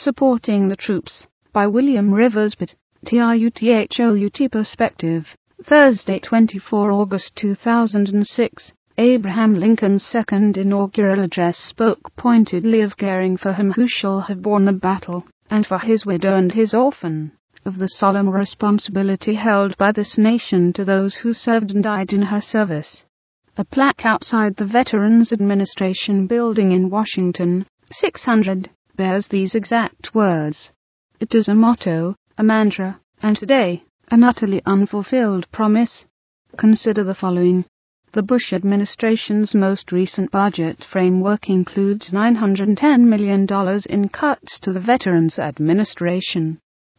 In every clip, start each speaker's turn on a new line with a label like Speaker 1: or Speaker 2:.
Speaker 1: Supporting the Troops, by William Rivers Pitt, TRUTHOUT Perspective. Thursday, 24 August 2006. Abraham Lincoln's second inaugural address spoke pointedly of caring for him who shall have borne the battle, and for his widow and his orphan, of the solemn responsibility held by this nation to those who served and died in her service. A plaque outside the Veterans Administration building in Washington, 600, bears these exact words. It is a motto, a mantra, and today, an utterly unfulfilled promise. Consider the following. The Bush administration's most recent budget framework includes $910 million in cuts to the Veterans Administration.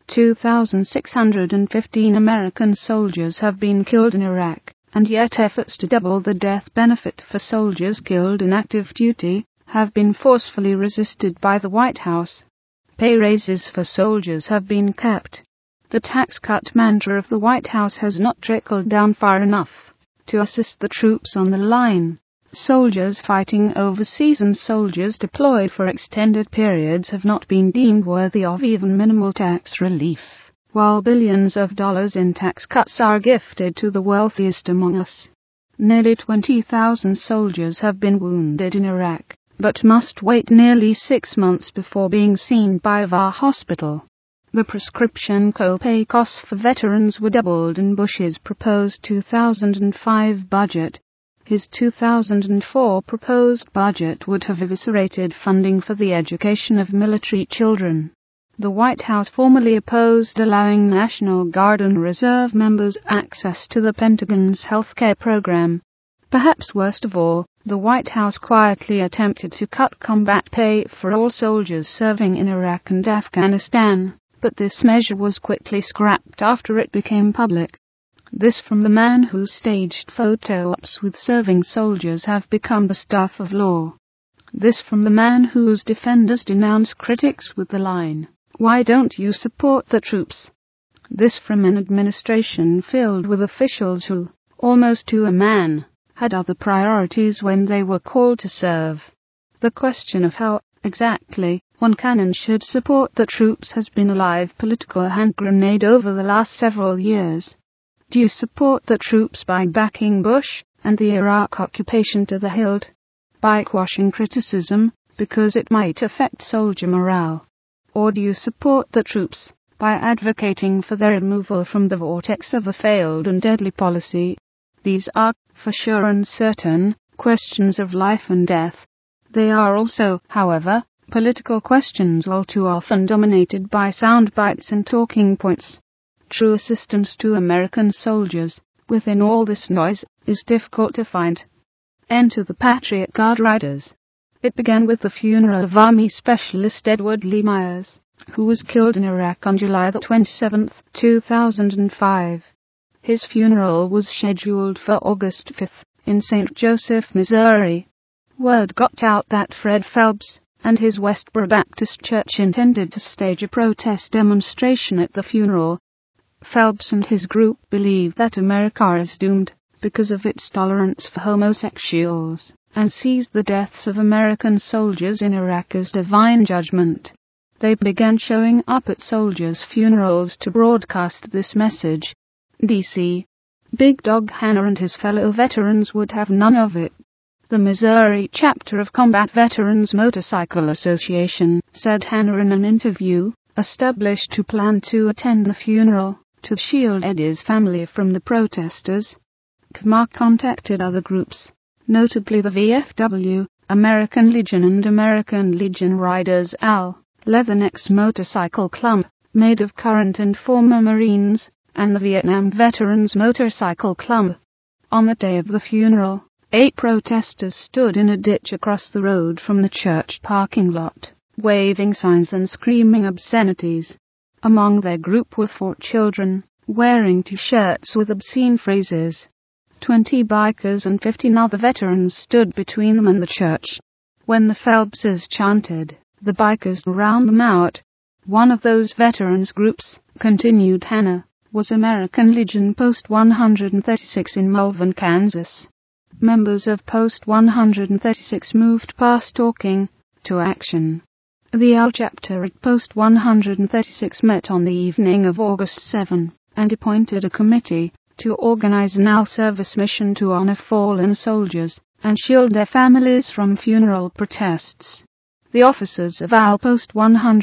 Speaker 1: 2,615 American soldiers have been killed in Iraq, and yet efforts to double the death benefit for soldiers killed in active duty have been forcefully resisted by the White House. Pay raises for soldiers have been capped. The tax cut mantra of the White House has not trickled down far enough to assist the troops on the line. Soldiers fighting overseas and soldiers deployed for extended periods have not been deemed worthy of even minimal tax relief, while billions of dollars in tax cuts are gifted to the wealthiest among us. Nearly 20,000 soldiers have been wounded in Iraq, but must wait nearly 6 months before being seen by a VA hospital. The prescription copay costs for veterans were doubled in Bush's proposed 2005 budget. His 2004 proposed budget would have eviscerated funding for the education of military children. The White House formally opposed allowing National Guard and Reserve members access to the Pentagon's healthcare program. Perhaps worst of all, the White House quietly attempted to cut combat pay for all soldiers serving in Iraq and Afghanistan, but this measure was quickly scrapped after it became public. This from the man whose staged photo ops with serving soldiers have become the stuff of law. This from the man whose defenders denounce critics with the line, "Why don't you support the troops?" This from an administration filled with officials who, almost to a man, had other priorities when they were called to serve. The question of how, exactly, one can and should support the troops has been a live political hand grenade over the last several years. Do you support the troops by backing Bush and the Iraq occupation to the hilt? By quashing criticism, because it might affect soldier morale? Or do you support the troops by advocating for their removal from the vortex of a failed and deadly policy? These are, for sure and certain, questions of life and death. They are also, however, political questions all too often dominated by sound bites and talking points. True assistance to American soldiers, within all this noise, is difficult to find. Enter the Patriot Guard riders. It began with the funeral of Army Specialist Edward Lee Myers, who was killed in Iraq on July 27, 2005. His funeral was scheduled for August 5 in St. Joseph, Missouri. Word got out that Fred Phelps and his Westboro Baptist Church intended to stage a protest demonstration at the funeral. Phelps and his group believe that America is doomed because of its tolerance for homosexuals, and sees the deaths of American soldiers in Iraq as divine judgment. They began showing up at soldiers' funerals to broadcast this message. D.C. Big Dog Hanna and his fellow veterans would have none of it. The Missouri chapter of Combat Veterans Motorcycle Association said Hanna in an interview, established to plan to attend the funeral, to shield Eddie's family from the protesters. KMA contacted other groups, notably the VFW, American Legion and American Legion Riders Al. Leathernecks Motorcycle Club, made of current and former Marines, and the Vietnam Veterans Motorcycle Club. On the day of the funeral, 8 protesters stood in a ditch across the road from the church parking lot, waving signs and screaming obscenities. Among their group were 4 children, wearing T-shirts with obscene phrases. 20 bikers and 15 other veterans stood between them and the church. When the Phelpses chanted, the bikers round them out. One of those veterans groups, continued Hanna, was American Legion Post 136 in Malvern, Kansas. Members of Post 136 moved past talking to action. The AL chapter at Post 136 met on the evening of August 7 and appointed a committee to organize an AL service mission to honor fallen soldiers and shield their families from funeral protests. The officers of AL Post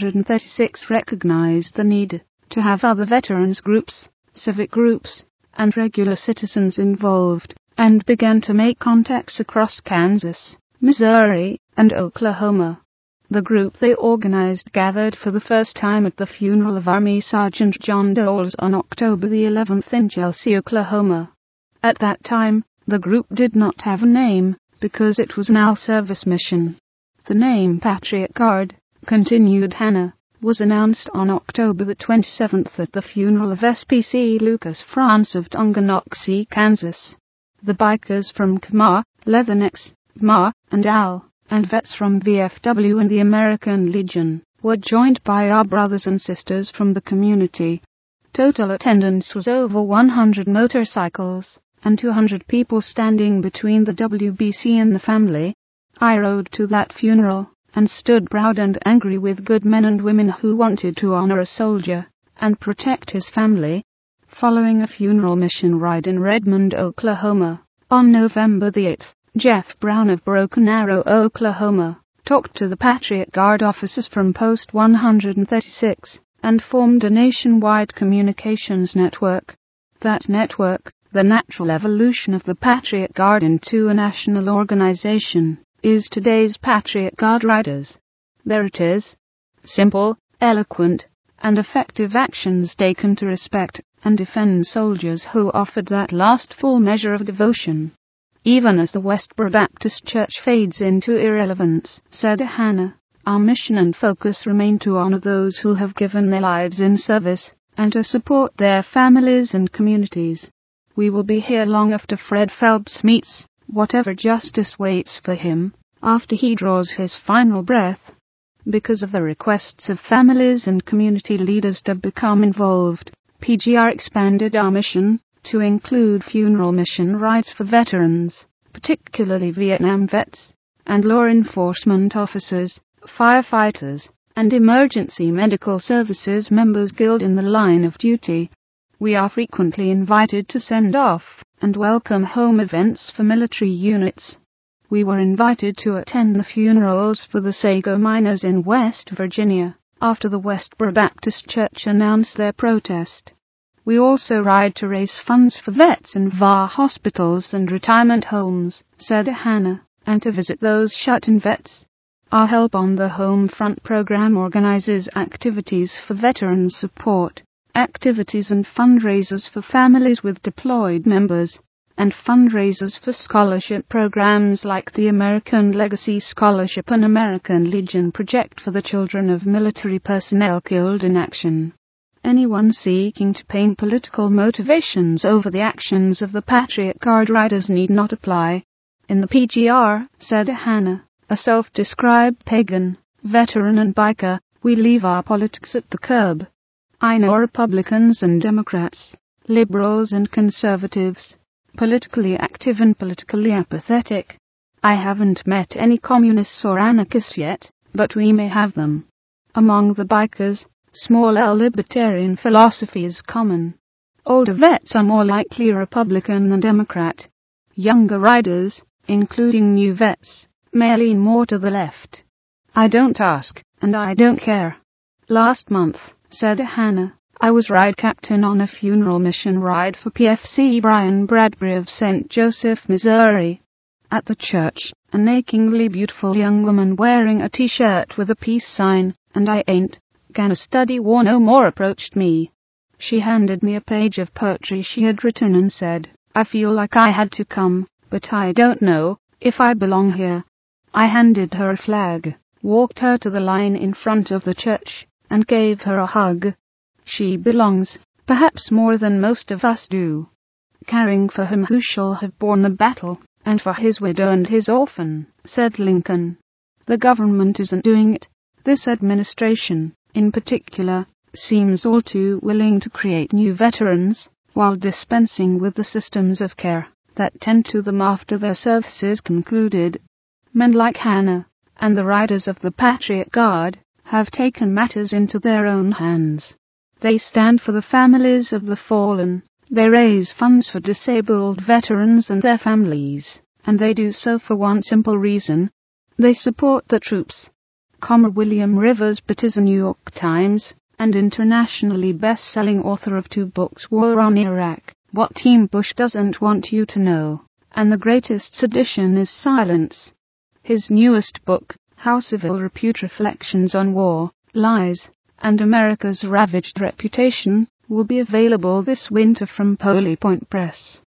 Speaker 1: 136 recognized the need to have other veterans groups, civic groups, and regular citizens involved, and began to make contacts across Kansas, Missouri, and Oklahoma. The group they organized gathered for the first time at the funeral of Army Sergeant John Doles on October the 11th in Chelsea, Oklahoma. At that time, the group did not have a name, because it was an AL service mission. The name Patriot Guard, continued Hannah, was announced on October the 27th at the funeral of SPC Lucas France of Tonganoxie, Kansas. The bikers from KMA, Leathernecks, MA, and AL, and vets from VFW and the American Legion, were joined by our brothers and sisters from the community. Total attendance was over 100 motorcycles, and 200 people standing between the WBC and the family. I rode to that funeral, and stood proud and angry with good men and women who wanted to honor a soldier, and protect his family. Following a funeral mission ride in Redmond, Oklahoma, on November the 8th, Jeff Brown of Broken Arrow, Oklahoma, talked to the Patriot Guard officers from Post 136, and formed a nationwide communications network. That network, the natural evolution of the Patriot Guard into a national organization, is today's Patriot Guard Riders. There it is. Simple, eloquent, and effective actions taken to respect and defend soldiers who offered that last full measure of devotion. Even as the Westboro Baptist Church fades into irrelevance, said Hannah, our mission and focus remain to honor those who have given their lives in service, and to support their families and communities. We will be here long after Fred Phelps meets whatever justice waits for him, after he draws his final breath. Because of the requests of families and community leaders to become involved, PGR expanded our mission to include funeral mission rides for veterans, particularly Vietnam vets, and law enforcement officers, firefighters, and emergency medical services members killed in the line of duty. We are frequently invited to send off and welcome home events for military units. We were invited to attend the funerals for the Sago miners in West Virginia, after the Westboro Baptist Church announced their protest. We also ride to raise funds for vets in VA hospitals and retirement homes, said Hannah, and to visit those shut-in vets. Our Help on the Home Front program organizes activities for veteran support, activities and fundraisers for families with deployed members, and fundraisers for scholarship programs like the American Legacy Scholarship and American Legion Project for the children of military personnel killed in action. Anyone seeking to paint political motivations over the actions of the Patriot Guard riders need not apply. In the PGR, said Hannah, a self-described pagan, veteran and biker, we leave our politics at the curb. I know Republicans and Democrats, liberals and conservatives, politically active and politically apathetic. I haven't met any communists or anarchists yet, but we may have them. Among the bikers, small L libertarian philosophy is common. Older vets are more likely Republican than Democrat. Younger riders, including new vets, may lean more to the left. I don't ask, and I don't care. Last month, said Hannah, I was ride captain on a funeral mission ride for PFC Brian Bradbury of St. Joseph, Missouri. At the church, a nakingly beautiful young woman wearing a t-shirt with a peace sign, and I ain't gonna study war no more, approached me. She handed me a page of poetry she had written and said, I feel like I had to come, but I don't know if I belong here. I handed her a flag, walked her to the line in front of the church, and gave her a hug. She belongs, perhaps more than most of us do. Caring for him who shall have borne the battle, and for his widow and his orphan, said Lincoln. The government isn't doing it. This administration, in particular, seems all too willing to create new veterans, while dispensing with the systems of care that tend to them after their services concluded. Men like Hannah, and the riders of the Patriot Guard, have taken matters into their own hands. They stand for the families of the fallen, they raise funds for disabled veterans and their families, and they do so for one simple reason: they support the troops. William Rivers Pitt is a New York Times and internationally best-selling author of 2 books: War on Iraq, What Team Bush Doesn't Want You to Know, and The Greatest Sedition is Silence. His newest book, How Civil Repute: Reflections on War, Lies, and America's Ravaged Reputation, will be available this winter from Poly Point Press.